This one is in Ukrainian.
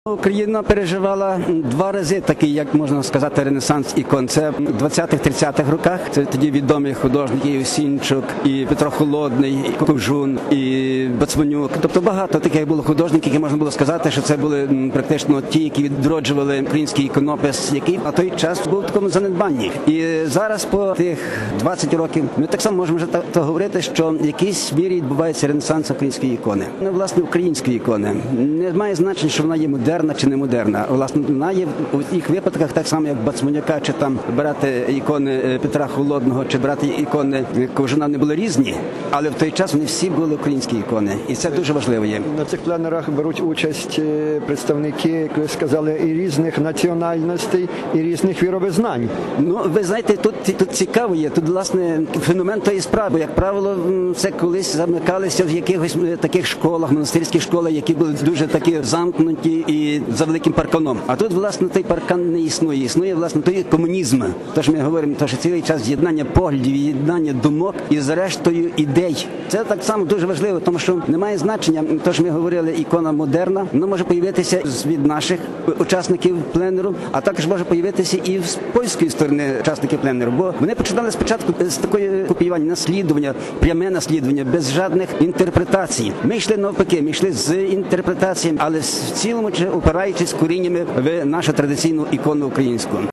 Україна переживала два рази такий, як можна сказати, ренесанс ікон. Це в 20-30-х роках. Це тоді відомі художники і Осінчук, і Петро Холодний, і Ковжун, і Бацманюк. Тобто багато таких було художників, які можна було сказати, що це були практично ті, які відроджували український іконопис, який на той час був в такому занедбанні. І зараз по тих 20 років ми так само можемо вже говорити, що в якійсь мірі відбувається ренесанс української ікони. Ну, власне, української ікони. Не має значення, що вона є модерна чи не модерна. Власне, вона є в їх випадках так само, як Бацманюка, чи там брати ікони Петра Холодного, чи брати ікони Ковжуна, не були різні, але в той час вони всі були українські ікони. І це дуже важливо є. На цих пленерах беруть участь представники, як ви сказали, і різних національностей, і різних віровизнань. Ну, ви знаєте, тут цікаво є. Тут, власне, феномен тої справи. Як правило, це колись замикалися в якихось таких школах, монастирських школах, які були дуже такі замкнуті і за великим парканом. А тут, власне, той паркан не існує. Існує, власне, той комунізм. Тож ми говоримо, що цілий час з'єднання поглядів, з'єднання думок і, зрештою, ідей. Це так само дуже важливо, тому що немає значення, тож ми говорили, ікона модерна, вона може появитися від наших учасників пленеру, а також може появитися і з польської сторони учасників пленеру, бо вони починали спочатку з такої копіювання, наслідування, пряме наслідування, без жодних інтерпретацій. Ми йшли навпаки, ми йшли з інтерпретаціями, але в цілому, опираючись коріннями в нашу традиційну ікону українську.